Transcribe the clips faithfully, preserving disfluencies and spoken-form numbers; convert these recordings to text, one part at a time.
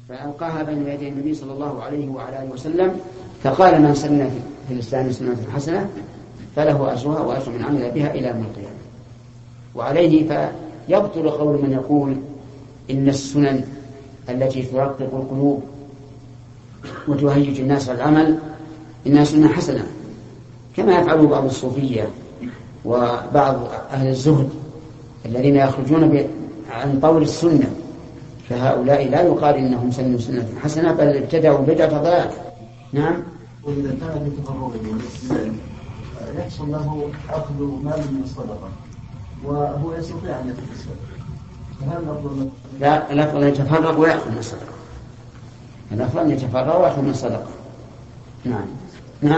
فألقاها بين يدي النبي صلى الله عليه وعلى آله وسلم، فقال: من سن في الإسلام سنة حسنة فله أجرها وأجر من عمل بها إلى يوم القيامة. وعليه فيبطل قول من يقول إن السنن التي ترقق القلوب وتهيج الناس على العمل إنها سنة حسنة، كما يفعل بعض الصوفية وبعض أهل الزهد الذين يخرجون عن طول السنة، فهؤلاء لا يقال إنهم سنوا سنة حسنة، بل ابتدعوا بدعة ضلال. نعم. وإذا كان بتفرغ والاستدلال يحصل له أخذ مال من الصدقة وهو يستطيع أن يتكسب، فهل الأفضل؟ لا، الأفضل أن يتفرغ ويأخذ من الصدقة. الأفضل أن يتفرغ ويأخذ من الصدقة. نعم. نعم.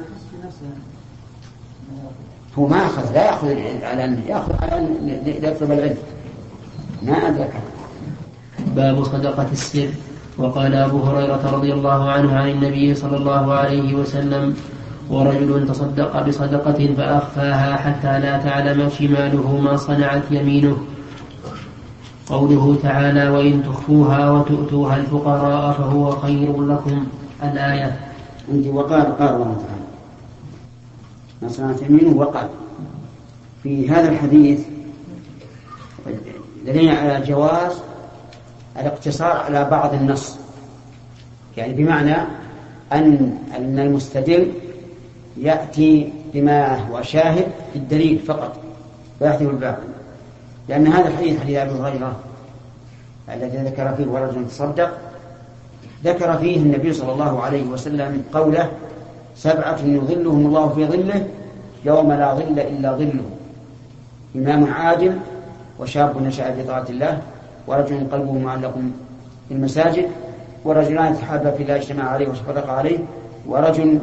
هو ما أخذ، لا يأخذ على أن يأخذ على أن يطلب العلم، ما أدرك. باب صدقة السر. وقال أبو هريرة رضي الله عنه عن النبي صلى الله عليه وسلم: ورجل تصدق بصدقة فأخفاها حتى لا تعلم شماله ما صنعت يمينه. قوله تعالى: وإن تخفوها وتؤتوها الفقراء فهو خير لكم. الآية. عندي وقال قال الله تعالى ما صنعت يمينه. وقال في هذا الحديث دليل على جواز الاقتصار على بعض النص، يعني بمعنى أن أن المستدل يأتي بما هو شاهد في الدليل فقط ويحذف الباقي، لأن هذا الحديث حديث أبي هريرة الذي ذكر فيه ورجل تصدق، ذكر فيه النبي صلى الله عليه وسلم قوله: سبعة يظلهم الله في ظله يوم لا ظل إلا ظله: إمام عادل، وشاب نشأ في طاعة الله، ورجل قلبه معلق في المساجد، ورجلان تحابا في الله اجتمع عليه وتفرقا عليه، ورجل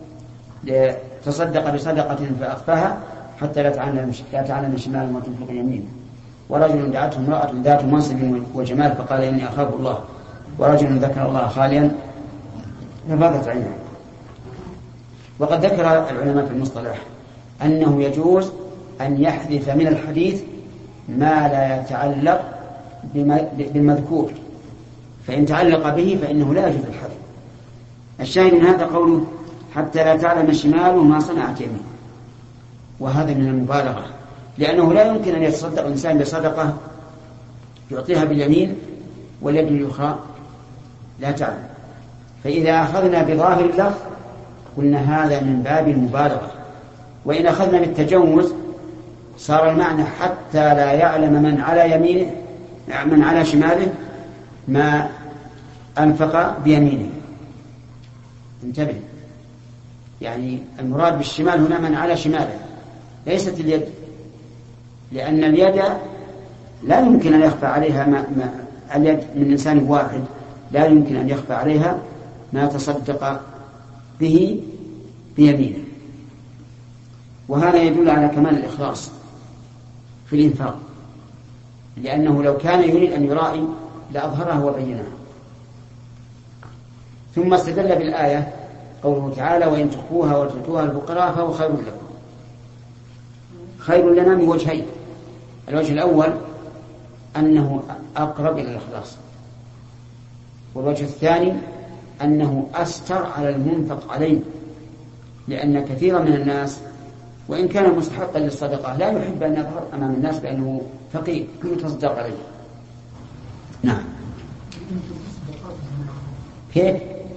تصدق بصدقة فأخفاها حتى لا تعلم شماله ما تنفق يمينه، ورجل دعته امرأة ذات منصب وجمال فقال: إني أخاف الله، ورجل ذكر الله خاليا ففاضت عينه. وقد ذكر العلماء في المصطلح أنه يجوز أن يحذف من الحديث ما لا يتعلق بالمذكور، فإن تعلق به فإنه لا يجوز الحذف. الشاهد من هذا قوله: حتى لا تعلم شماله ما صنعت يمينه، وهذا من المبالغة، لأنه لا يمكن أن يتصدق الإنسان بصدقة يعطيها باليمين واليد الأخرى لا تعلم، فإذا أخذنا بظاهر اللفظ قلنا هذا من باب المبالغة، وإن أخذنا بالتجوز صار المعنى حتى لا يعلم من على يمينه من على شماله ما أنفق بيمينه. انتبه، يعني المراد بالشمال هنا من على شماله ليست اليد، لأن اليد لا يمكن أن يخفى عليها ما, ما اليد من إنسان واحد لا يمكن أن يخفى عليها ما تصدق به بيمينه، وهذا يدل على كمال الإخلاص في الإنفاق، لأنه لو كان يريد أن يرائي لأظهره وبينه. ثم استدل بالآية قوله تعالى: وإن تخفوها وتؤتوها الفقراء فهو خير لكم. خير لنا من وجهين: الوجه الأول أنه أقرب إلى الإخلاص، والوجه الثاني أنه أستر على المنفق عليه، لأن كثيرا من الناس وإن كان مستحقا للصدقة لا يحب أن يظهر أمام الناس بأنه فقير يتصدق عليه. نعم. كيف؟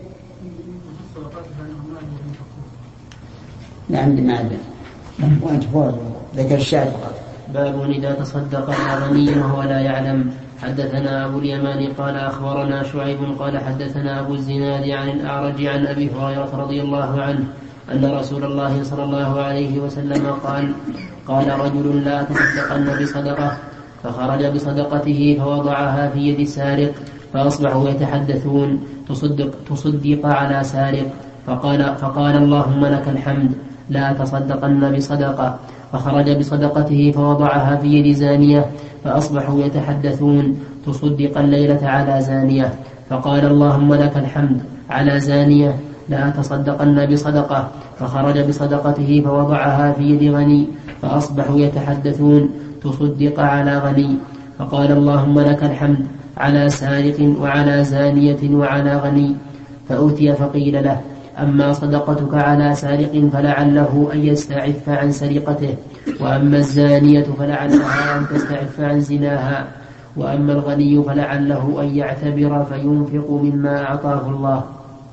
لا عندي ما عندنا وأنت فوق ذكر الشاهد فقط. باب إذا تصدق الغني وهو لا يعلم. حدثنا أبو اليمان قال أخبرنا شعيب قال حدثنا أبو الزناد عن الأعرج عن أبي هريرة رضي الله عنه أن رسول الله صلى الله عليه وسلم قال: قال رجل: لا تصدقن بصدقة، فخرج بصدقته فوضعها في يد سارق، فأصبحوا يتحدثون: تصدق, تصدق على سارق، فقال, فقال اللهم لك الحمد، لا تصدقن بصدقة، فخرج بصدقته فوضعها في يد زانية، فأصبحوا يتحدثون: تصدق الليلة على زانية، فقال اللهم لك الحمد، على زانية، لا تصدقن بصدقة، فخرج بصدقته فوضعها في يد غني، فأصبحوا يتحدثون: تصدق على غني، فقال اللهم لك الحمد على سارق وعلى زانية وعلى غني. فأتي فقيل له أما صدقتك على سارق فلعله أن يستعف عن سرقته، وأما الزانية فلعلها أن تستعف عن زناها، وأما الغني فلعله أن يعتبر فينفق مما أعطاه الله.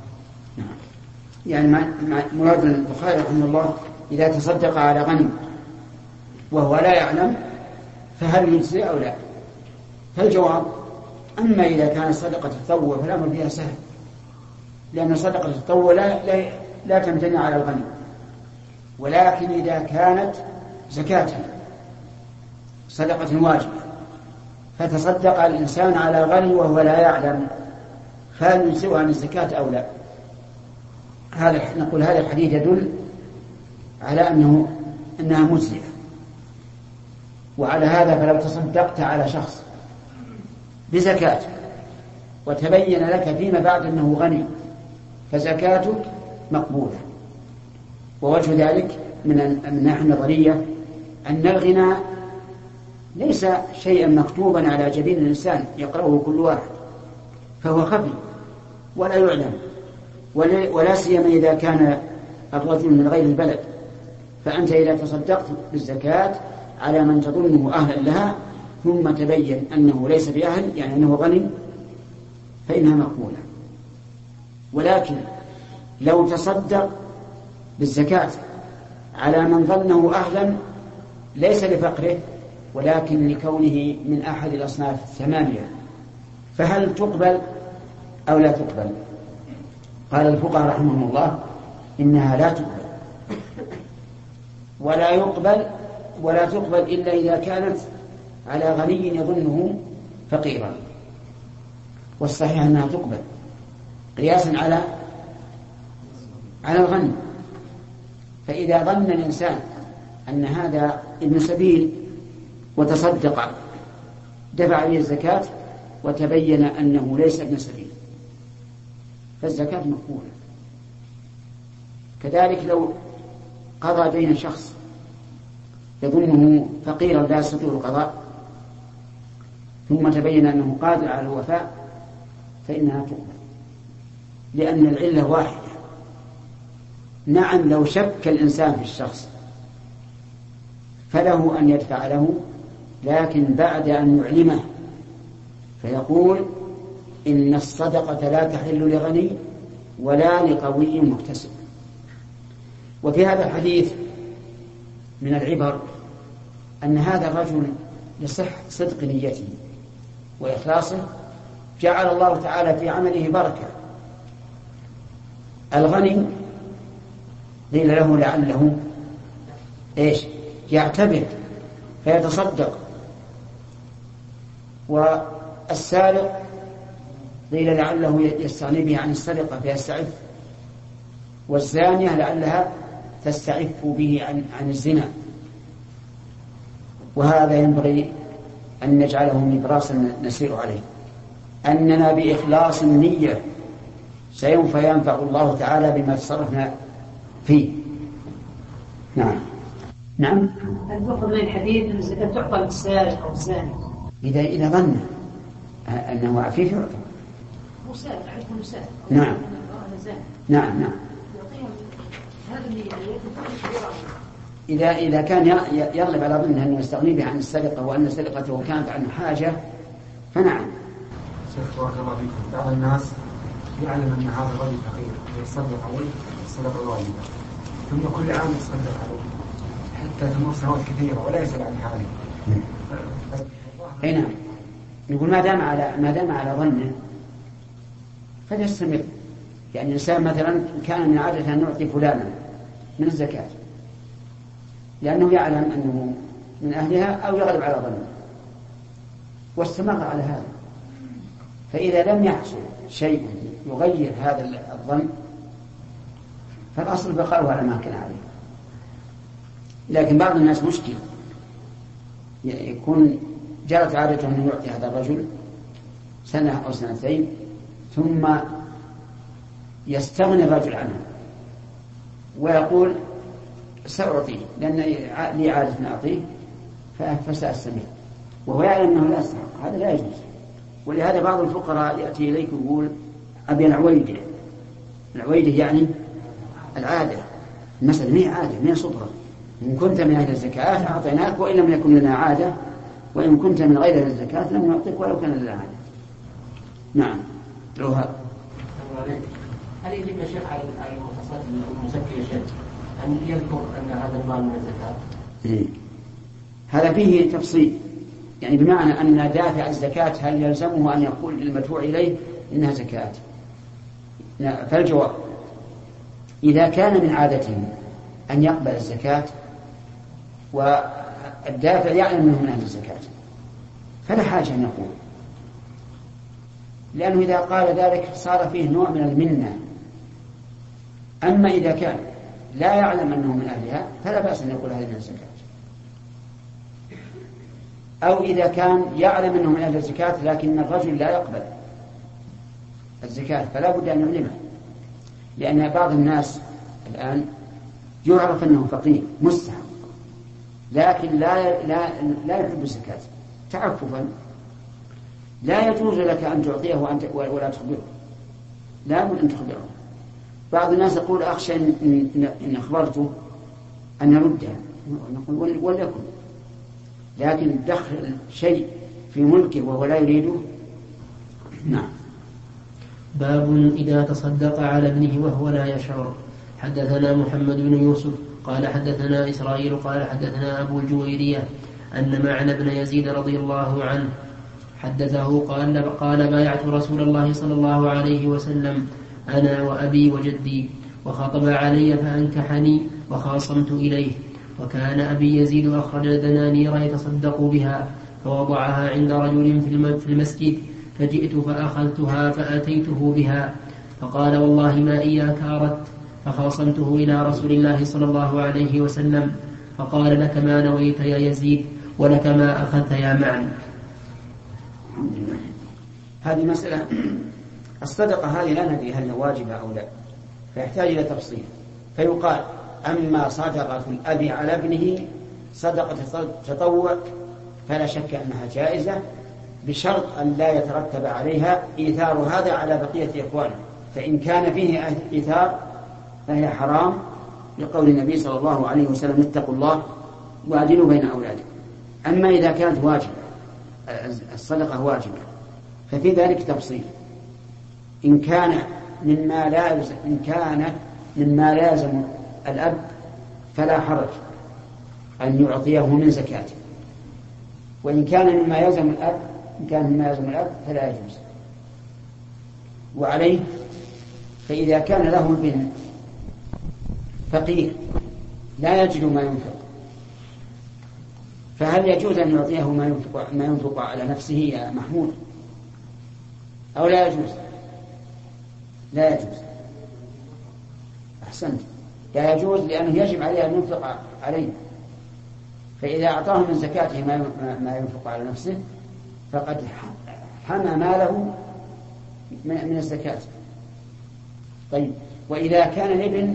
يعني مراد البخاري رحمه الله إذا تصدق على غني وهو لا يعلم فهل يجزي أو لا؟ فالجواب أما إذا كانت صدقة التطوع فالأمر فيها سهل، لأن صدقة التطوع لا, لا, لا تمتنع على الغني، ولكن إذا كانت زكاة صدقة واجبة فتصدق الإنسان على غني وهو لا يعلم فهل يجزئه عن الزكاة أو لا؟ هذا نقول هذا الحديث يدل على أنه أنها مجزئة. وعلى هذا فلو تصدقت على شخص بزكاة وتبين لك فيما بعد أنه غني فزكاتك مقبولة. ووجه ذلك من الناحية النظرية أن الغنى ليس شيئا مكتوبا على جبين الإنسان يقرأه كل واحد، فهو خفي ولا يعلم، ولا سيما إذا كان الرجل من غير البلد. فأنت إذا تصدقت بالزكاة على من تظنه أهلا لها ثم تبين أنه ليس بأهل، يعني أنه غني، فإنها مقبولة. ولكن لو تصدق بالزكاة على من ظنه أهلا ليس لفقره ولكن لكونه من أحد الأصناف الثمانية، فهل تقبل أو لا تقبل؟ قال الفقهاء رحمهم الله إنها لا تقبل ولا يقبل ولا تقبل إلا إذا كانت على غني يظنه فقيرا، والصحيح أنها تقبل قياسا على على الغني. فإذا ظن الإنسان أن هذا ابن سبيل وتصدق دفع عليه الزكاة وتبين أنه ليس ابن سبيل فالزكاة مقبولة. كذلك لو قضى دين شخص يظنه فقيرا لا يستطيع القضاء ثم تبين أنه قادر على الوفاء فإنها تقبل، لأن العلة واحدة. نعم لو شك الإنسان في الشخص فله أن يدفع له، لكن بعد أن يعلمه فيقول إن الصدقة لا تحل لغني ولا لقوي مكتسب. وفي هذا الحديث من العبر أن هذا الرجل لصح صدق نيته وإخلاصه جعل الله تعالى في عمله بركة. الغني قيل له لعله إيش يعتبر فيتصدق، والسارق قيل لعله يستغني به عن السرقة فيستعف، والزانية لعلها تستعف به عن, عن الزنا. وهذا ينبغي أن نجعله نبراسا نسير عليه، أننا بإخلاص النية سينفع ينفع الله تعالى بما تصرفنا فيه. نعم نعم. هل تأخذ من الحديث أن الزكاة تعطى للسارق أو الزاني؟ إذا إذا ظن أنه عفيف يعطى. هو سارق يكون سارق. نعم نعم نعم. إذا إذا كان يغلب على ظنه أنه يستغني به عن السرقة وأن سرقته كانت عن حاجة فنعم. شيخ بارك الله فيكم، بعض الناس يعلم أن هذا الرجل فقير ويصدق عليه الصدقة الواجبة ثم كل عام يصدق عليه حتى تمر سنوات كثيرة ولا يسأل عن حاله. أي نعم. نقول ما دام على ما دام على ظنه فليستمر. يعني الإنسان مثلا كان من عادة أن نعطي فلانا من الزكاة لأنه يعلم أنه من أهلها أو يغلب على ظنه واستمر على هذا، فإذا لم يحصل شيء يغير هذا الظن فالأصل بقاؤه على ما كان عليه. لكن بعض الناس مشكل يكون جرت عادته أن يعطي هذا الرجل سنة أو سنتين ثم يستغني الرجل عنه ويقول سأعطيه لأن لي عادة أن أعطيه فسأستمر. وهو يعلم أنه لا يستحق، هذا لا يجوز. ولهذا بعض الفقراء يأتي إليك ويقول أبي العويدة. العويدة يعني العادة، المسألة ما هي عادة، ما هي صبرة. إن كنت من أهل الزكاة أعطيناك وإن لم يكن لنا عادة، وإن كنت من غير أهل الزكاة لم نعطيك ولو كان لنا عادة. نعم. روها. هل يجب يا شيخ على المتصدق المزكي يا شيخ أن يذكر أن هذا المال من الزكاة؟ إيه. هذا فيه تفصيل، يعني بمعنى أن دافع الزكاة هل يلزمه أن يقول للمدفوع إليه إنها زكاة؟ فالجواب إذا كان من عادته أن يقبل الزكاة والدافع يعلم منه من أهل الزكاة فلا حاجة أن يقول، لأنه إذا قال ذلك صار فيه نوع من المنة. أما إذا كان لا يعلم أنه من أهلها فلا بأس أن يقول هذه من الزكاة، أو إذا كان يعلم أنه من أهل الزكاة لكن الرجل لا يقبل الزكاة فلا بد أن يعلمه، لأن بعض الناس الآن يعرف أنه فقير مستحق لكن لا لا لا يحب الزكاة تعففا، لا يجوز لك أن تعطيه وأنت ولا تخبره، لا بد أن تخبره. بعض الناس يقول أخشى إن, إن أخبرته أن يردها، نقول وليكن، لكن دخل شيء في ملكه وهو لا يريده. نعم. باب إذا تصدق على ابنه وهو لا يشعر. حدثنا محمد بن يوسف قال حدثنا إسرائيل قال حدثنا أبو الجويرية أن معنى بن يزيد رضي الله عنه حدثه قال قال بايعت رسول الله صلى الله عليه وسلم أنا وأبي وجدي وخطب علي فأنكحني وخاصمت إليه، وكان أبي يزيد أخرج دنانير يتصدق بها فوضعها عند رجل في المسجد، فجئت فأخذتها فأتيته بها فقال والله ما إياك أردت، فخاصمته إلى رسول الله صلى الله عليه وسلم فقال لك ما نويت يا يزيد ولك ما أخذت يا معن. هذه مسألة الصدقة هذه لا ندري هل هي واجبة أو لا، فيحتاج إلى تفصيل. فيقال أما صدقة الأب على ابنه صدقة تطوع فلا شك أنها جائزة بشرط أن لا يترتب عليها إيثار هذا على بقية إخوانه، فإن كان فيه إيثار فهي حرام لقول النبي صلى الله عليه وسلم اتقوا الله واعدلوا بين أولادكم. أما إذا كانت واجبة الصدقة واجبة ففي ذلك تفصيل، إن كان مما لا يلزم إن كان مما لا يلزم الأب فلا حرج أن يعطيه من زكاته، وإن كان مما يلزم الأب إن كان مما يلزم الأب فلا يجوز. وعليه فإذا كان له ابن فقير لا يجد ما ينفق فهل يجوز أن يعطيه ما ينفق, ما ينفق على نفسه يا محمود أو لا يجوز؟ لا يجوز. أحسنت، لا يجوز لأنه يجب عليه أن ينفق عليه، فإذا أعطاه من زكاته ما ينفق على نفسه فقد حمى ماله من الزكاة. طيب، وإذا كان الابن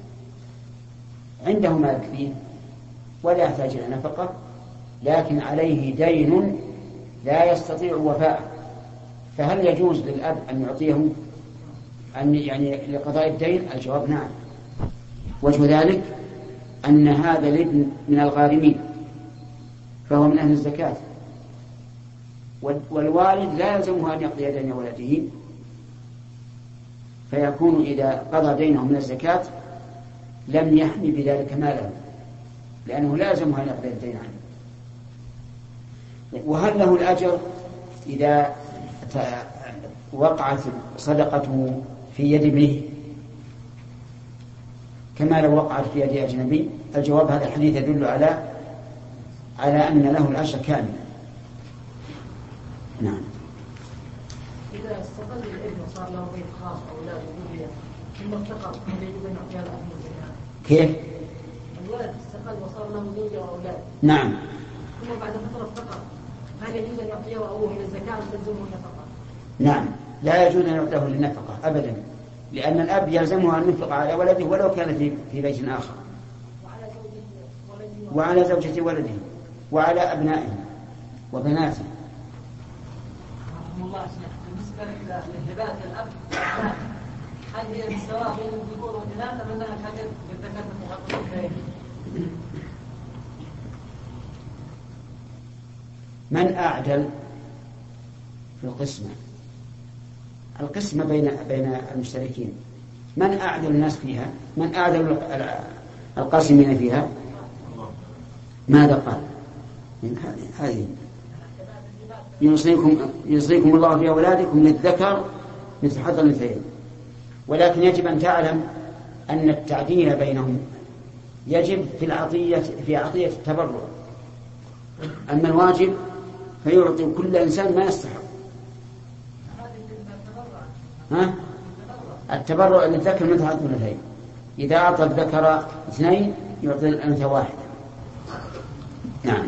عنده ما يكفيه ولا يحتاج إلى نفقة لكن عليه دين لا يستطيع وفاءه، فهل يجوز للأب أن يعطيه أن يعني لقضاء الدين؟ الجواب نعم. وجه ذلك أن هذا الابن من الغارمين فهو من أهل الزكاة، والوالد لا يلزمه أن يقضي دين ولده، فيكون إذا قضى دينه من الزكاة لم يحمي بذلك ماله لأنه لا يلزمه أن يقضي الدين عنه. وهل له الأجر إذا وقعت صدقته في يد ابنه كما لو وقعت في يد أجنبي؟ الجواب هذا الحديث يدل على على أن له الأجر كامل. نعم. إذا استقل الابن وصار له بيت خاص أولاد وذرية ثم افتقر هل يجب أن يعطيها الأب من الزكاة؟ كيف؟ الولد استقل وصار له زوجة وأولاد. نعم. ثم بعد فترة افتقر هل يجوز أن يعطيه أبوه إلى الزكاة أم تلزمه النفقة؟ نعم، لا يجوز أن يعطيه للنفقة أبدا، لأن الأب يلزمه أن ينفق على ولده ولو كان في في بيت آخر، وعلى زوجة ولده وعلى زوجة ولده وعلى أبنائه. وبناته. رحمه الله بالنسبة لهبات الأب هل هي بالسواء بين الذكور والإناث أم أنها الحاجة بالذكر المحقق؟ من أعدل في القسمة القسمة بين بين المشتركين؟ من أعدل الناس فيها؟ من أعدل القاسمين فيها؟ ماذا قال؟ هذه يوصيكم يوصيكم الله في أولادكم للذكر مثل حظ الأنثيين. ولكن يجب أن تعلم أن التعديل بينهم يجب في العطية في عطية التبرع. أما الواجب فيعطي كل إنسان ما يستحق. ها؟ التبرع للذكر مثل حظ الأنثيين. إذا أعطى الذكر اثنين يعطي الأنثى واحد. نعم.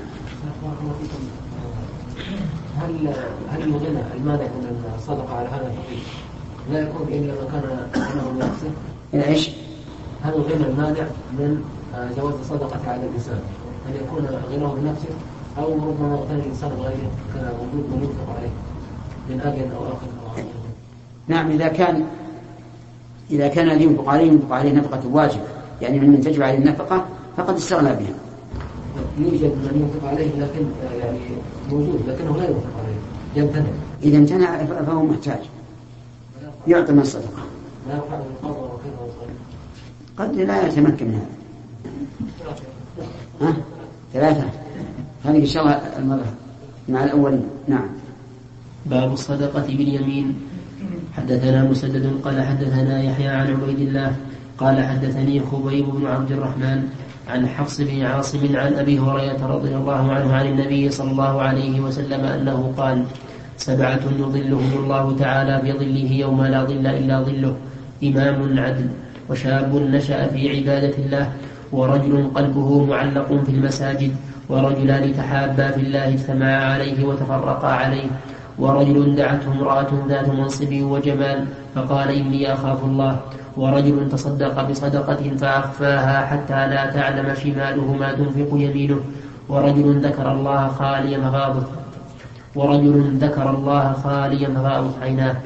هل هل الغنى المانع من الصدقة على هذا الحقيقة لا يكون إلا ما كان غنى من نفسه؟ إلى إيش؟ هل الغنى المانع من جواز الصدقة على الإنسان أن يكون غناه بنفسه أو ربما غنى الإنسان غيره كان موجود من ينفق عليه من أجل أو آخر أو آخر؟ نعم، إذا كان إذا كان الذي ينفق عليه ينفق عليه نفقة واجب، يعني من تجب عليه النفقة فقد استغنى بها. يوجد من ينفق عليه لكن يعني موجود لكنه لا ينفق عليه يمتنع. إذا امتنع فهو محتاج يعطي من الصدقة. لا يفعل القضاء وكذا قد لا يتمكن من هذا. ها؟ ثلاثة. هذه إن شاء الله المرة مع الأولين. نعم. باب الصدقة باليمين. حدثنا مسدد قال حدثنا يحيى عن عبيد الله قال حدثني خبيب بن عبد الرحمن عن حفص بن عاصم عن أبي هريرة رضي الله عنه عن النبي صلى الله عليه وسلم أنه قال: سبعة يظلهم الله تعالى بظله يوم لا ظل إلا ظله: إمام عدل، وشاب نشأ في عبادة الله، ورجل قلبه معلق في المساجد، ورجلان تحابا في الله اجتمعا عليه وتفرقا عليه، ورجل دعته امرأة ذات منصب وجمال فقال: إني أخاف الله، ورجل تصدق بصدقة فأخفاها حتى لا تعلم شماله ما تنفق يمينه، ورجل ذكر الله خاليا فغاضت ورجل ذكر الله خاليا فغاضت عيناه.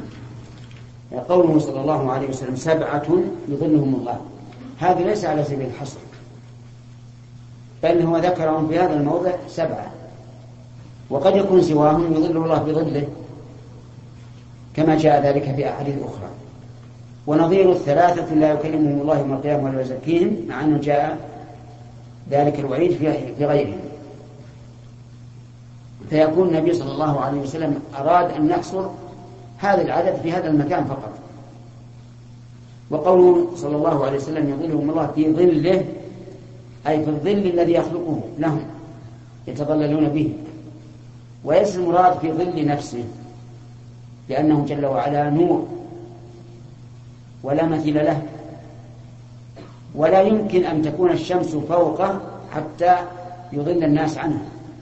قوله صلى الله عليه وسلم: سبعة يظلهم الله، هذا ليس على سبيل الحصر، بل هو ذكرهم في هذا الموضع سبعة، وقد يكون سواهم يظل الله بظله كما جاء ذلك في أحاديث أخرى. ونظير الثلاثة لا يكلمهم الله يوم القيامة ولا يزكيهم، مع أنه جاء ذلك الوعيد في غيرهم. فيكون النبي صلى الله عليه وسلم أراد أن يحصر هذا العدد في هذا المكان فقط. وقوله صلى الله عليه وسلم: يظلهم الله في ظله، أي في الظل الذي يخلقه لهم يتظللون به، وليس المراد في ظل نفسه، لأنه جل وعلا نور ولا مثيل له، ولا يمكن أن تكون الشمس فوقه حتى يظل الناس عنه،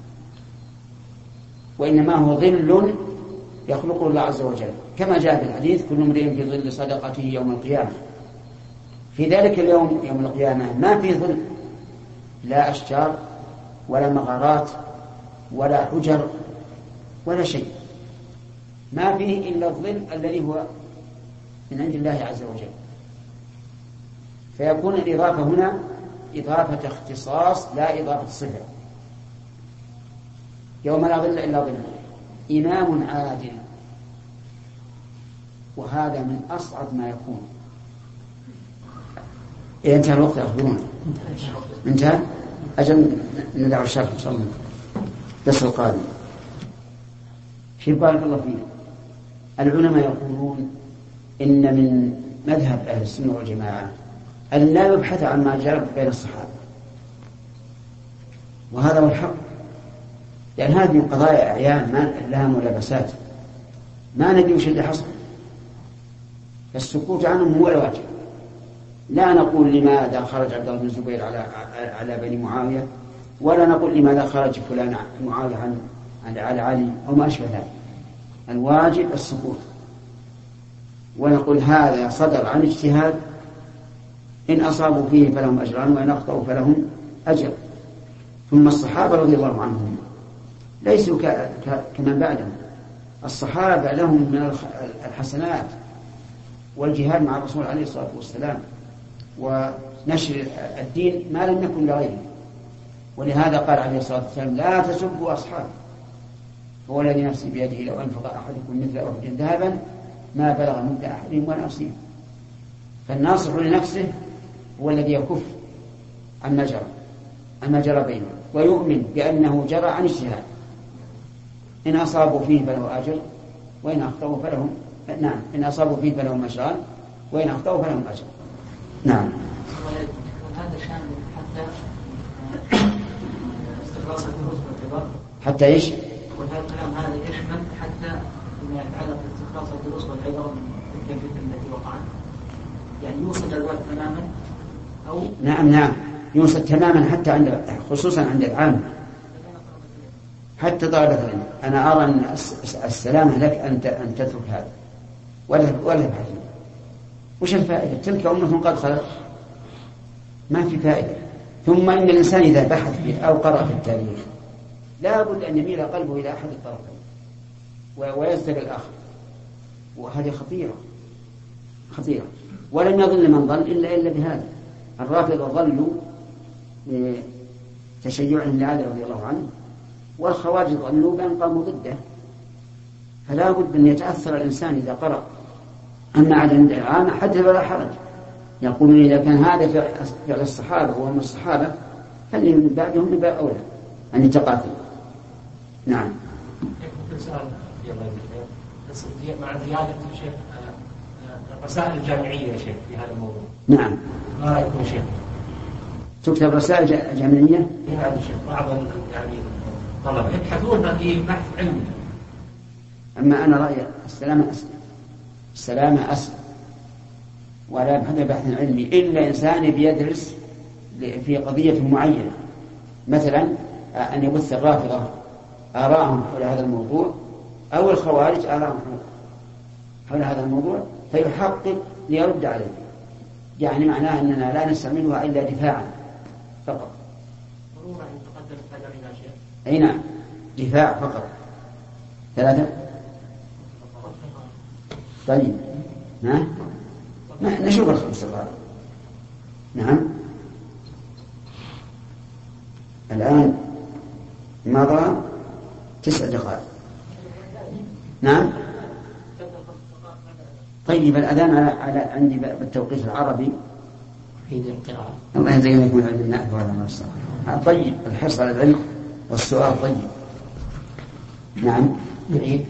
وإنما هو ظل يخلقه الله عز وجل، كما جاء في الحديث: كل امرئ في ظل صدقته يوم القيامة. في ذلك اليوم يوم القيامة ما في ظل، لا أشجار ولا مغارات ولا حجر ولا شيء، ما فيه إلا الظل الذي هو من عند الله عز وجل. فيكون الإضافة هنا إضافة اختصاص لا إضافة صفة. يوم لا ظل إلا ظله، إمام عادل، وهذا من أصعب ما يكون. إذا انتهى الوقت أخبرونا. انتهى؟ أجل ندعو الشرح إن شاء الله الدرس القادم. في بارك الله فينا. العلماء يقولون إن من مذهب أهل السنة والجماعة أن لا يبحث عن ما جرى بين الصحابة، وهذا هو الحق، لأن هذه قضايا أعيان ما لها ملابسات، ما ندري وش اللي حصل، فالسكوت عنهم هو الواجب. لا نقول لماذا خرج عبد الله بن الزبير على على بني معاوية، ولا نقول لماذا خرج فلان معاوية عن على علي أو ما أشبه ذلك. الواجب السكوت، ونقول هذا صدر عن اجتهاد، إن أصابوا فيه فلهم أجران وإن أخطأوا فلهم أجر. ثم الصحابة رضي الله عنهم ليسوا كمن بعدهم. الصحابة بعدهم من الحسنات والجهاد مع الرسول عليه الصلاة والسلام ونشر الدين ما لم يكن لغيره. ولهذا قال عليه الصلاة والسلام لا تسبوا أصحابي هو الذي نفسي بيده لو أنفق أحدكم مثل أحد ذهبا ما بلغ مد أحدهم ولا نصيب. فالناصح لنفسه هو الذي يكف عما جرى عما جرى بينه ويؤمن بأنه جرى عن اجتهاد، إن أصابوا فيه فله أجر وإن أخطأوا فلهم نعم إن أصابوا فيه فلهم أجران وإن أخطأوا فلهم أجر. نعم. وهذا شامل حتى استخلاص الدروس والعبر. حتى إيش؟ وهذا الكلام هذا يشمل حتى فيما يتعلق باستخلاص الدروس والعبر من الفتن التي وقعت، يعني يوصل الوقت تماما أو نعم نعم يوصل تماما حتى عند خصوصا عند العام حتى طالب العلم. أنا أرى أن السلامة لك أن أن تترك هذا ولا ولا تبحث. وش الفائدة؟ تلك أمة قد خلت ما في فائدة. ثم إن الإنسان إذا بحث فيه أو قرأ في التاريخ لا بد أن يميل قلبه إلى أحد الطرفين ويزداد الآخر، وهذه خطيرة خطيرة. ولم يضل من ضل إلا إلا بهذا. الرافضة ضلوا لتشيعهم لعلي رضي الله عنه، والخوارج ضلوا بأن قاموا ضده. فلا بد أن يتأثر الإنسان إذا قرأ. أما عند العامة حدث ولا حرج، يقولون إذا كان هذا فعل الصحابة وهم الصحابة فاللي من بعدهم من باب أولى أن يتقاتل. نعم. مع زيادة شيخ الرسائل الجامعية يا شيخ في هذا الموضوع. نعم. ما رأيكم شيخ؟ تكتب رسائل جامعية؟ هذا شيخ بعض يعني طلبة يبحثون في بحث علمي. أما أنا رأيي السلامة أسلم السلامة أسلم ولا يبحث بحث علمي إلا إنسان بيدرس في قضية معينة، مثلا أن يبث الرافضة آراءهم حول هذا الموضوع أو الخوارج آراءهم حول هذا الموضوع فيحقق ليرد عليه. يعني معناه أننا لا نستعملها إلا دفاعا فقط. ضرورة أن تقدم القدر إلى شيء. أي نعم دفاع فقط. ثلاثة. طيب ها نشوف الخمس الغالب. نعم. الآن مضى تسع دقائق. نعم. طيب الأذان على على عندي بالتوقيت العربي في ذي القراءة. الله يجزيكم يكون علم النافع ولا ما يستطيع. طيب الحرص على العلم والسؤال طيب. نعم. نعيد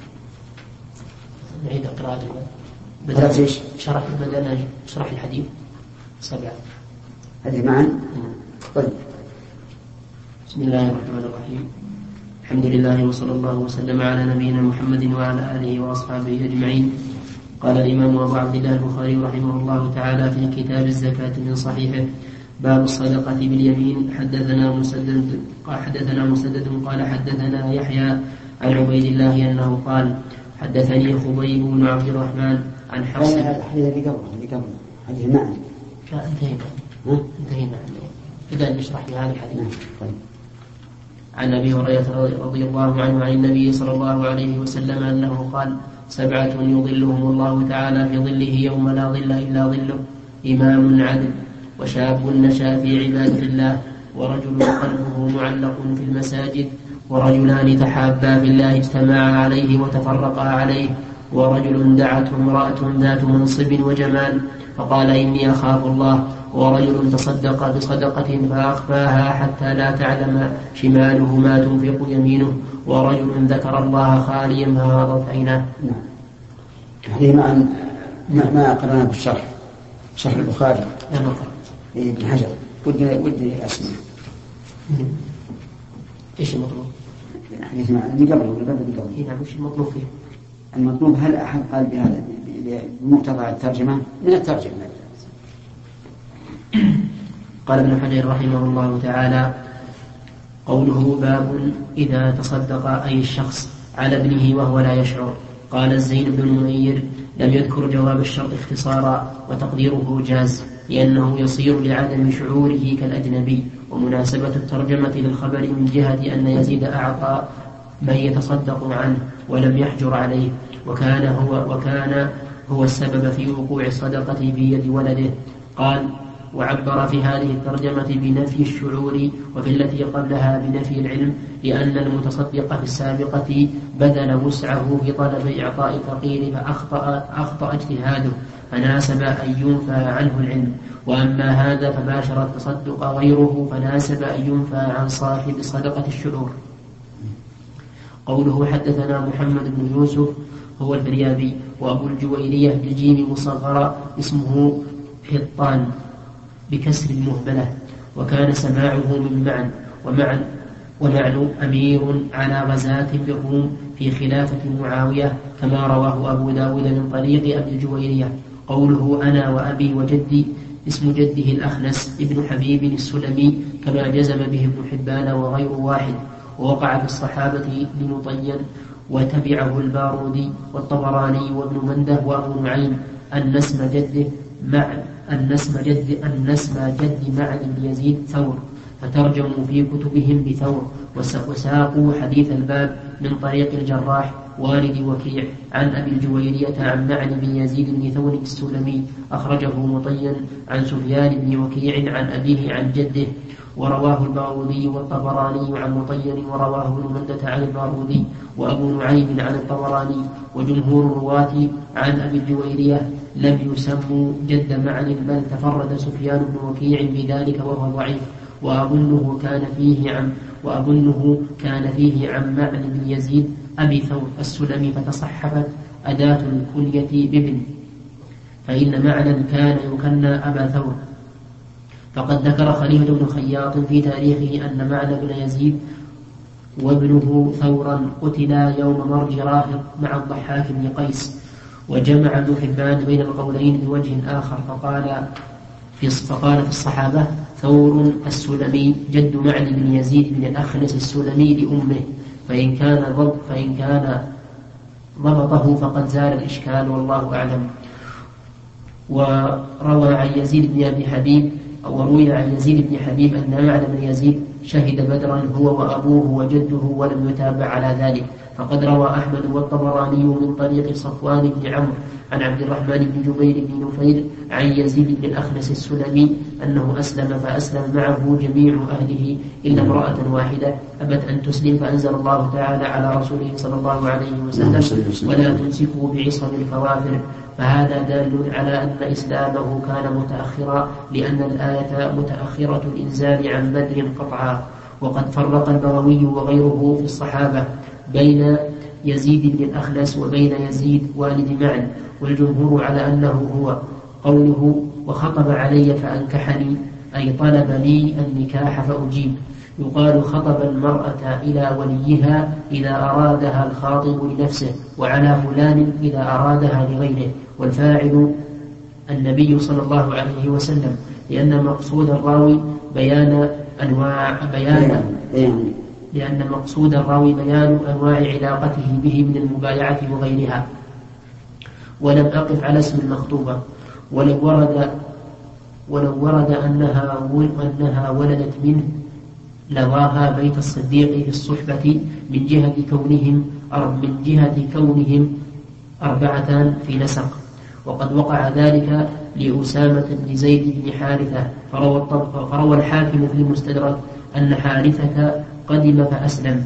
نعيد القراءة. بدأت إيش؟ شرح بدأنا شرح الحديث سبعة. هذه معا. طيب. بسم الله الرحمن الرحيم. الحمد لله وصلى الله وسلم على نبينا محمد وعلى آله وأصحابه أجمعين. قال الإمام أبو عبد الله البخاري رحمه الله تعالى في كتاب الزكاة من صحيحه باب الصدقة باليمين. حدثنا مسدد حدثنا مسدد قال حدثنا يحيى عن عبيد الله أنه قال حدثني خبيب بن عبد الرحمن عن حفص. هذا الحديث اللي قبل اللي قبل حديث معنا. انتهينا انتهينا إذا نشرح بهذا الحديث. طيب. عن أبي هريرة رضي الله عنه عن النبي صلى الله عليه وسلم أنه قال سبعة يظلهم الله تعالى في ظله يوم لا ظل إلا ظله إمام عدل وشاب نشأ في عبادة الله ورجل قلبه معلق في المساجد ورجلان تحابا في الله اجتمعا عليه وتفرقا عليه ورجل دعته امرأة ذات منصب وجمال فقال إني أخاف الله ورجل تصدق بصدقة فأخفاها حتى لا تعلم شماله ما تنفق يمينه ورجل ذكر الله خاليا فغاضت عيناه. نعم. هذه ما ما قرأنا بالشرح شرح البخاري. لا ما قرأت. ابن حجر ودي ودي أسمع. إيش المطلوب؟ حديث مع اللي قبله اللي قبله. إيه نعم. إيش المطلوب فيه؟ المطلوب هل أحد قال بهذا بمقتضى الترجمة من الترجمة. قال ابن حجر رحمه الله تعالى قوله باب إذا تصدق أي الشخص على ابنه وهو لا يشعر. قال الزين بن المنير لم يذكر جواب الشرط اختصارا وتقديره جاز لأنه يصير لعدم شعوره كالأجنبي ومناسبة الترجمة للخبر من جهة أن يزيد أعطى من يتصدق عنه ولم يحجر عليه، وكان هو, وكان هو السبب في وقوع الصدقة في يد ولده. قال: وعبر في هذه الترجمة بنفي الشعور، وفي التي قبلها بنفي العلم، لأن المتصدق في السابقة بذل وسعه في طلب إعطاء الفقير فأخطأ أخطأ اجتهاده فناسب أن ينفى عنه العلم، وأما هذا فباشر التصدق غيره فناسب أن ينفى عن صاحب صدقة الشعور. قوله: حدثنا محمد بن يوسف هو الفريابي، وأبو الجويرية بالجيم مصغرة اسمه حطان بكسر المهبلة، وكان سماعه من معن ومعن ومعن أمير على غزاة بالروم في خلافة معاوية، كما رواه أبو داود من طريق أبي الجويرية. قوله: أنا وأبي وجدي اسم جده الأخنس ابن حبيب السلمي، كما جزم به ابن حبان وغير واحد. ووقع في الصحابة لمطين وتبعه البارودي والطبراني وابن منده وأبو نعيم أن اسم جده مع أن اسم جد أن اسم جد معن بن يزيد ثور، فترجموا في كتبهم بثور، وساقوا حديث الباب من طريق الجراح والد وكيع عن أبي الجويرية عن معن بن يزيد بن ثور السلمي، أخرجه مطين عن سفيان بن وكيع عن أبيه عن جده. ورواه البارودي والطبراني عن مطين، ورواه ابن مندة عن البارودي وأبو نعيم عن الطبراني. وجمهور الرواة عن أبي الجويرية لم يسموا جد معن، بل تفرد سفيان بن وكيع بذلك وهو ضعيف، وأظنه كان فيه عن وأظنه كان فيه عن معن بن يزيد أبي ثور السلمي، فتصحفت أداة الكنية بابن، فإن معنا كان يكنى أبا ثور. فقد ذكر خليفة بن خياط في تاريخه أن معن بن يزيد وابنه ثورا قتلا يوم مرج راهب مع الضحاك بن قيس. وجمع ابن حبان بين القولين بوجه آخر، فقال في فقال في الصحابة: ثور السلمي جد معن بن يزيد بن الأخنس السلمي لأمه، فإن كان ضبط فإن كان ضبطه فقد زال الإشكال، والله أعلم. وروى عن يزيد بن أبي حبيب وروي عن يزيد بن حبيب أن معن بن يزيد شهد بدرا هو وأبوه وجده، ولم يتابع على ذلك. فقد روى أحمد والطبراني من طريق صفوان بن عمرو عن عبد الرحمن بن جبير بن نفيل عن يزيد بن الأخنس السلمي أنه أسلم، فأسلم معه جميع أهله إلا امرأة واحدة أبت أن تسلم، فأنزل الله تعالى على رسوله صلى الله عليه وسلم: ولا تمسكوا بعصم الكوافر. فهذا دال على أن إسلامه كان متأخرا، لأن الآية متأخرة الإنزال عن بدر قطعا. وقد فرق البغوي وغيره في الصحابة بين يزيد بن الأخنس وبين يزيد والد معن، والجمهور على أنه هو. قوله: وخطب علي فأنكحني، أي طلب لي النكاح فأجيب. يقال خطب المرأة إلى وليها إذا أرادها الخاطب لنفسه، وعلى فلان إذا أرادها لغيره، والفاعل النبي صلى الله عليه وسلم، لأن مقصود الراوي بيان أنواع بيان لأن مقصود الراوي بيان أنواع علاقته به من المبايعة وغيرها. ولم أقف على اسم المخطوبة، ولو ورد ولو ورد أنها أنها ولدت منه لواها بيت الصديق في الصحبة من جهة كونهم من جهة كونهم أربعة في نسق. وقد وقع ذلك لأسامة بن زيد بن حارثة، فروى, فروى الحاكم في المستدرك أن حارثة قدم فأسلم.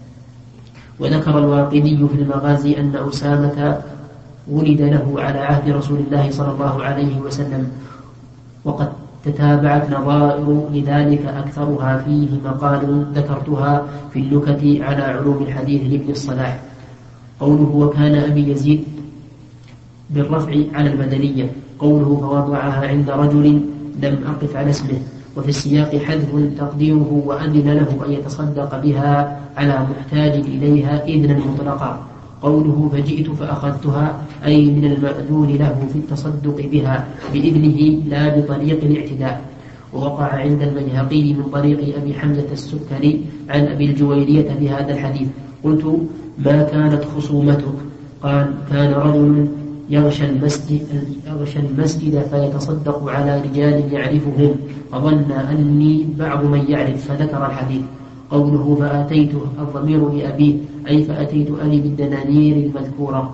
وذكر الواقدي في المغازي أن أسامة ولد له على عهد رسول الله صلى الله عليه وسلم، وقد تتابعت نظائر لذلك أكثرها فيه مقال ذكرتها في النكت على علوم الحديث لابن الصلاح. قوله: وكان أبي يزيد بالرفع على البدلية. قوله: فوضعها عند رجل، لم أقف على اسمه. وفي السياق حذف تقديره: وأذن له أن يتصدق بها على محتاج إليها إذنا مطلقا. قوله: فجئت فأخذتها، أي من المأذون له في التصدق بها بإذنه لا بطريق الاعتداء. ووقع عند البيهقي من طريق أبي حمزة السكري عن أبي الجويرية بهذا الحديث. قلت: ما كانت خصومتك؟ قال: كان رجل يغشى المسجد, يغشى المسجد فيتصدق على رجال يعرفهم فظن أني بعض من يعرف فذكر الحديث. قوله فآتيته الضمير لأبيه أي فأتيت أني بالدنانير المذكورة.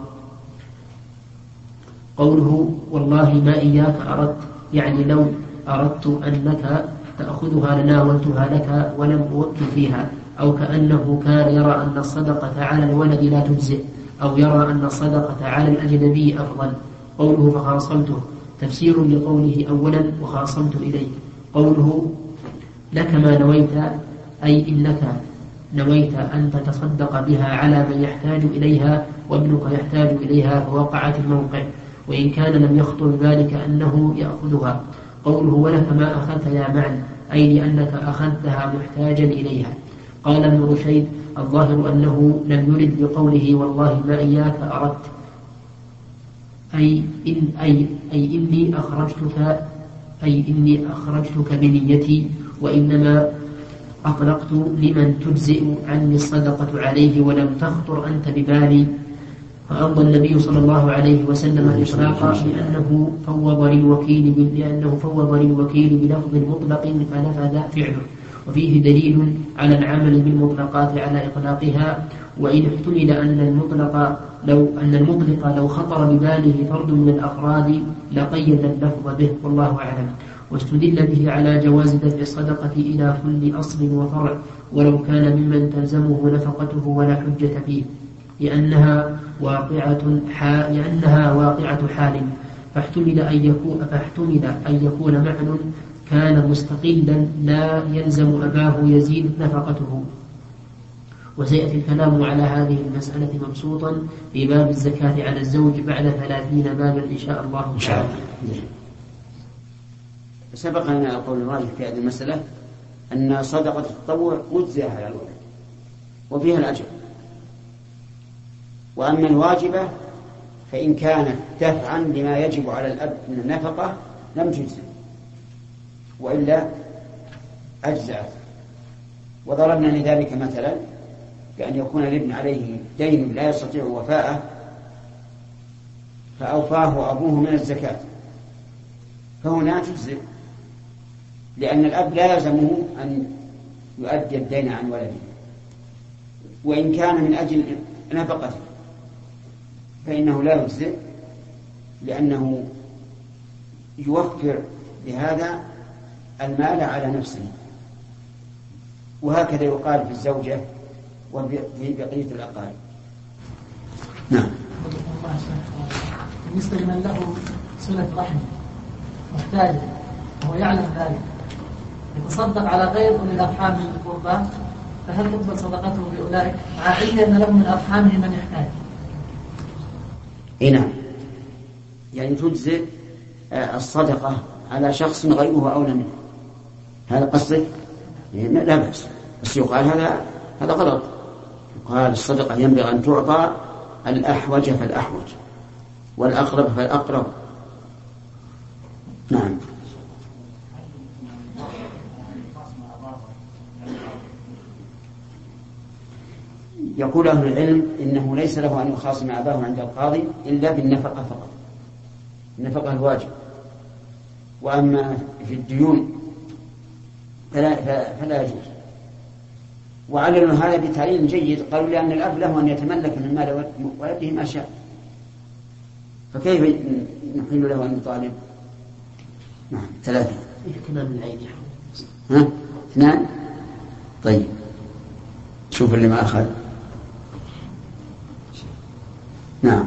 قوله والله ما إياك أردت يعني لو أردت أنك تأخذها لناولتها لك ولم أوكل فيها، أو كأنه كان يرى أن الصدقة على الولد لا تجزئ، أو يرى أن الصدقة على الأجنبي أفضل. قوله فخاصمته تفسير لقوله أولا وخاصمت إليك. قوله لك ما نويت أي إنك نويت أن تتصدق بها على من يحتاج إليها وابنك يحتاج إليها فوقعت الموقع، وإن كان لم يخطر ذلك أنه يأخذها. قوله ولك ما أخذت يا معن أي لأنك أخذتها محتاجا إليها. قال ابن رشيد الظاهر أنه لم يرد بقوله والله ما إياك أردت أي, إن أي, أي إني أخرجتك أي إني أخرجتك بنيتي، وإنما أطلقت لمن تجزئ عني الصدقة عليه ولم تخطر أنت ببالي. فأمضى النبي صلى الله عليه وسلم الإطلاق لأنه فوض للوكيل لأنه فوض للوكيل بلفظ مطلق فنفذ فعله، وفيه دليل على العمل بالمطلقات على إطلاقها. وإن احتمل أن المطلق لو أن المطلق لو خطر بباله فرد من الأفراد لقيد اللفظ به والله أعلم. واستدل به على جواز دفع الصدقة إلى كل أصل وفرع ولو كان ممن تلزمه نفقته ولا حجة فيه، لأنها واقعة حال لأنها واقعة حال فاحتمل أن يكون فاحتمل أن يكون معنى كان مستقلا لا يلزم أباه يزيد نفقته. وسيأتي الكلام على هذه المسألة مبسوطا في باب الزكاة على الزوج بعد ثلاثين بابا إن شاء الله تعالى. سبق لنا القول الراجح في هذه المسألة أن صدقة التطوع مجزئة على الولد وفيها الأجر، وأما الواجبة فإن كانت دفعا لما يجب على الأب من النفقة لم تجزئ وإلا أجزأت. وضربنا لذلك مثلا بأن يكون الابن عليه دين لا يستطيع وفاءه فأوفاه أبوه من الزكاة، فهنا تجزئ لأن الأب لا يلزمه أن يؤدي الدين عن ولده، وإن كان من أجل نفقته فإنه لا يجزئ لأنه يوفر بهذا المال على نفسه. وهكذا يقال في الزوجة وفي بقية الأقارب. نعم. بالنسبة لمن له صلة رحم محتاج وهو يعلم ذلك يتصدق على غير أولي الأرحام من القربى، فهل تقبل صدقته بأولئك مع علم أن له من أرحامه من يحتاج؟ إيه نعم، يعني تجزئ الصدقة على شخص غيره أولى منه. هذا قصدك؟ لا بأس، بس يقال هذا هذا غلط. يقال الصدقة ينبغي أن تعطى الأحوج فالأحوج والأقرب فالأقرب. نعم. يقول أهل العلم إنه ليس له أن يخاصم أباه عند القاضي إلا بالنفقة فقط، النفقة الواجب. وأما في الديون فلا, فلا يجوز. وعللوا هذا بتعليل جيد، قالوا لأن الأب له أن يتملك من مال ولده ما شاء، فكيف نحل له أن يطالب؟ نعم. ثلاثة. كلام العيد. ها؟ اثنان. طيب شوف اللي ما أخذ. نعم.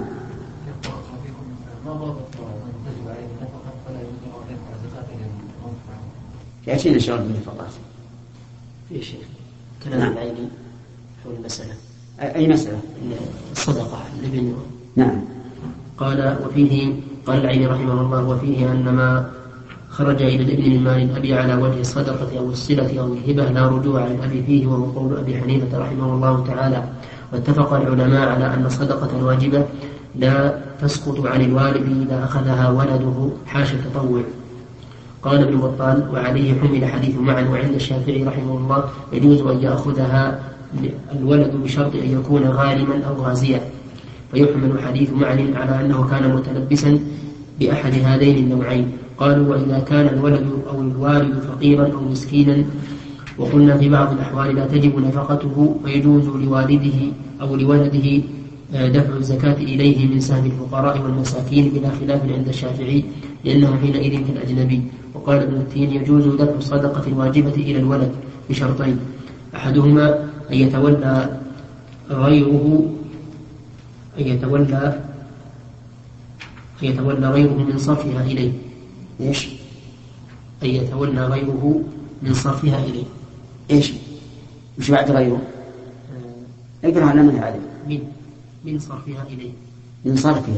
يأتينا شغل بالنفقات. في شيء كلام نعم. العيني حول المسألة. أي مسألة؟ الصدقة لابن. نعم. قال وفيه قال العيني رحمه الله وفيه أن ما خرج إلى الابن من مال الأبي على وجه الصدقة أو الصلة أو الهبة لا رجوع للأبي فيه، وهو قول أبي حنيفة رحمه الله تعالى. واتفق العلماء على أن الصدقة الواجبة لا تسقط عن الوالد إذا أخذها ولده حاشا التطوع. قال ابن بطال وعليه حمل حديث معا، وعند الشافعي رحمه الله يجوز أن يأخذها الولد بشرط أن يكون غارما أو غازيا، ويحمل حديث معن على أنه كان متلبسا بأحد هذين النوعين. قالوا وإذا كان الولد أو الوالد فقيرا أو مسكينا وقلنا في بعض الأحوال لا تجب نفقته فيجوز لوالده أو لولده دفع الزكاة إليه من سهم الفقراء والمساكين بلا خلاف عند الشافعي لأنه حينئذ كالأجنبي. وقال ابن التين يجوز دفع الصدقة الواجبة إلى الولد بشرطين: أحدهما أن يتولى غيره أن يتولى أن يتولى غيره من صرفها إليه. إيش؟ أن يتولى غيره من صرفها إليه. إيش؟ مش بعد غيره؟ اقرأ على من هذه. من من صرفها إليه. من صرفها.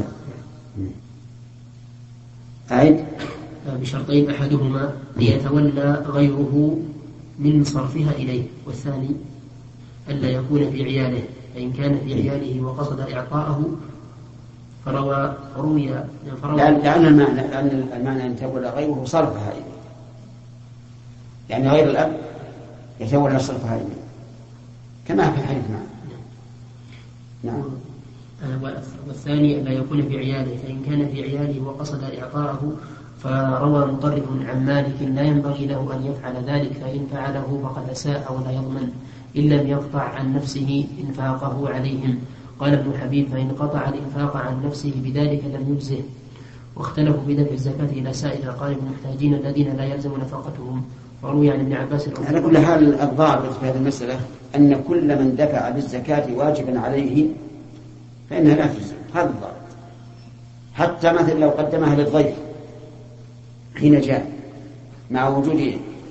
أعد. بشرطين: أحدهما أن يتولى غيره من صرفها إليه، والثاني ألا يكون في عياله، فإن كان في عياله وقصد إعطاءه فروى روي لأن المعنى لأن المعنى أن يتولى غيره صرفها إليه، يعني غير الأب يتولى صرفها إليه كما في الحديث. نعم. نعم. والثاني ألا يكون في عياله، فإن كان في عياله وقصد إعطاءه فروى مطرف عن مالك لا ينبغي له أن يفعل ذلك، فإن فعله فقد أساء ولا يضمن إن لم يقطع عن نفسه إنفاقه عليهم. قال ابن حبيب: فإن قطع الإنفاق عن نفسه بذلك لم يجزه. واختلفوا بدفع الزكاة إلى سائر الأقارب المحتاجين الذين لا يلزم نفقتهم. وروي عن ابن عباس على كل حال الضابط في هذه المسألة أن كل من دفع بالزكاة واجبا عليه فإنها لا تجزي. هذا الضابط. حتى مثل لو قدمها للضيف حين جاء مع وجود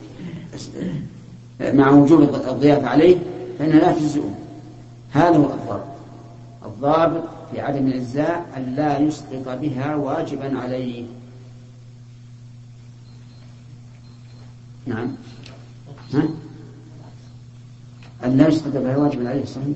مع وجود الضيافة عليه فإنها لا تجزئه. هذا هو الضابط. الضابط في عدم الإجزاء أن لا يسقط بها واجبا عليه. نعم. ها؟ أن لا يسقط بها واجبا عليه. صحيح.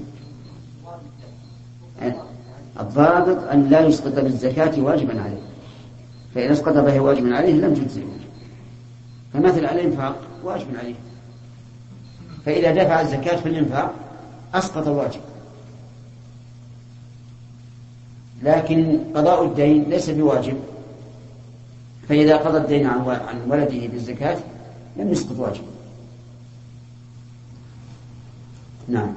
الضابط أن لا يسقط بالزكاة واجبا عليه، فإن اسقط به واجبا عليه لم تجزئه. فمثل الإنفاق واجب عليه، فإذا دفع الزكاة في الإنفاق أسقط الواجب. لكن قضاء الدين ليس بواجب، فإذا قضى الدين عن ولده بالزكاة لم يسقط واجب. نعم.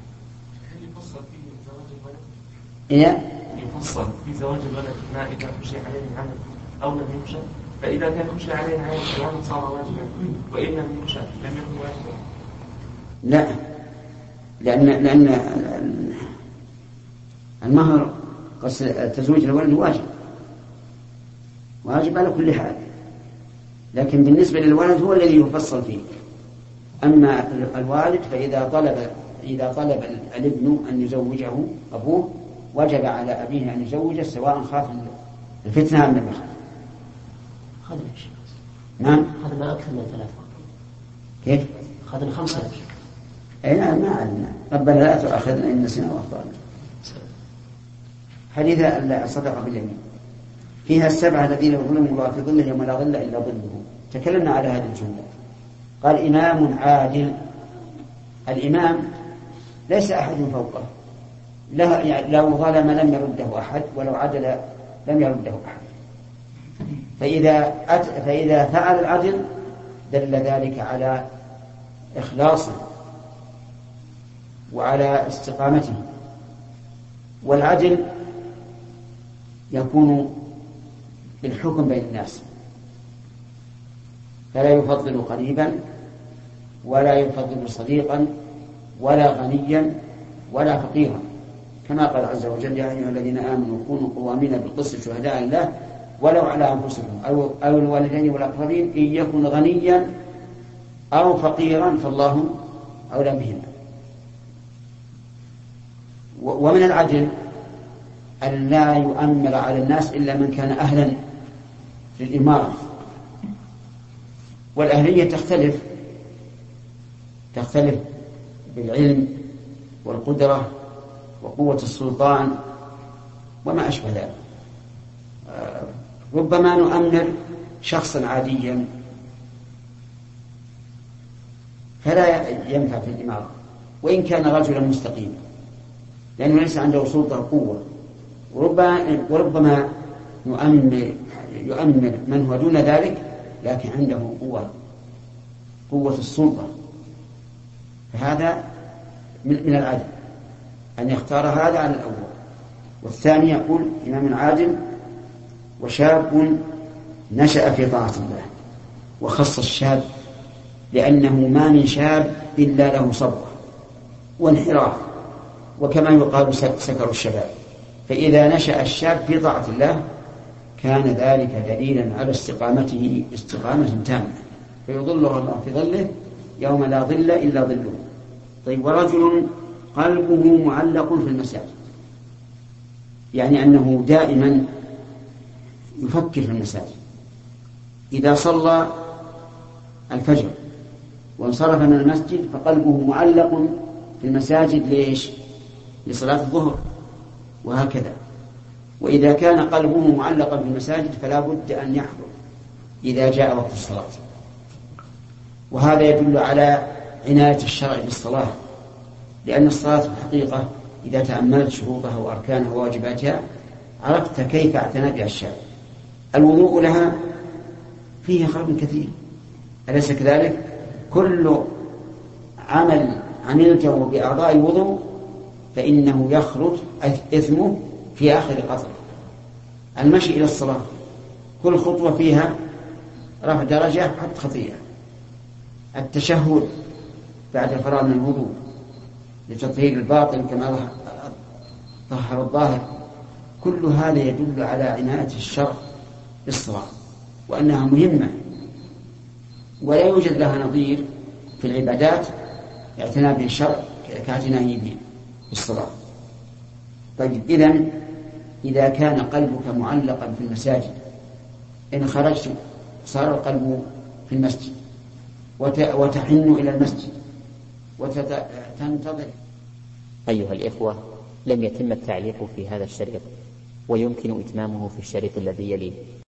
إيه؟ يفصل في زواج الولد ما إذا خشي عليه العمل أو لم يخشى، فإذا كان خشي عليه العمل صار واجبا، وإن لم يخشى لم يكن واجبا. لا، لأن لأن المهر تزويج الولد واجب واجب على كل حال، لكن بالنسبة للولد هو الذي يفصل فيه. أما الوالد فإذا طلب إذا طلب الابن أن يزوجه أبوه وجب على أبيه أن يزوجه سواء خاف الفتنة أم لم يخاف. خذنا شيء. نعم. خذنا أكثر من ثلاثة. كيف؟ خذنا خمسة. أي نعم ما علمنا. ربنا لا تؤاخذنا إن نسينا وأخطأنا. حديث الصدقة باليمين فيها السبعة الذين يظلهم الله في ظله يوم لا ظل إلا ظله. تكلمنا على هذه الجملة. قال إمام عادل. الإمام ليس أحد فوقه، لو ظلم لم يرده أحد، ولو عدل لم يرده أحد. فإذا, أت... فإذا فعل العدل دل ذلك على إخلاصه وعلى استقامته. والعدل يكون بالحكم بين الناس، فلا يفضل قريبا ولا يفضل صديقا ولا غنيا ولا فقيرا، كما قال عز وجل: يا أيها الذين آمنوا كونوا قوامين بالقسط شهداء لله ولو على أنفسكم أو, أو الوالدين والأقربين إن يكن غنيا أو فقيرا فالله أولى بهما. ومن العدل أن لا يؤمر على الناس إلا من كان أهلا للإمارة. والأهلية تختلف تختلف بالعلم والقدرة وقوة السلطان وما أشبه ذلك. ربما نؤمر شخصا عاديا فلا ينفع في الإمارة وإن كان رجلا مستقيما، لأنه ليس عنده سلطة وقوة، وربما يؤمن يؤمن من هو دون ذلك لكن عنده قوة قوة السلطة، فهذا من العدل أن يختار هذا عن الأول. والثاني يقول إمام عادل وشاب نشأ في طاعة الله، وخص الشاب لأنه ما من شاب إلا له صبوة وانحراف، وكما يقال سكر الشباب، فإذا نشأ الشاب في طاعة الله كان ذلك دليلا على استقامته استقامة تامة، فيظله الله في ظله يوم لا ظل إلا ظله. طيب، ورجل قلبه معلق في المساجد، يعني أنه دائما يفكر في المساجد. إذا صلى الفجر وانصرف من المسجد فقلبه معلق في المساجد، ليش؟ لصلاة الظهر، وهكذا. وإذا كان قلبه معلقا في المساجد فلا بد أن يحضر إذا جاء وقت الصلاة. وهذا يدل على عناية الشرع بالصلاة، لأن الصلاة في الحقيقة إذا تأملت شروطها وأركانها وواجباتها عرفت كيف اعتنى بها الشارع. الوضوء لها فيه خير كثير، أليس كذلك؟ كل عمل عملته بأعضاء الوضوء فإنه يخرج إثمه في آخر قطرة. المشي إلى الصلاة كل خطوة فيها رفع درجة حتى خطيئة. التشهد بعد الفراغ من الوضوء لتطهير الباطن كما طهر الظاهر، كل هذا يدل على عناية الشرع بالصلاة وأنها مهمة ولا يوجد لها نظير في العبادات اعتناء بالشرع كاعتنائه بالصلاة. طيب، إذن إذا كان قلبك معلقا في المساجد إن خرجت صار القلب في المسجد وتحن إلى المسجد وتنتظر. أيها الإخوة، لم يتم التعليق في هذا الشريط، ويمكن إتمامه في الشريط الذي يليه.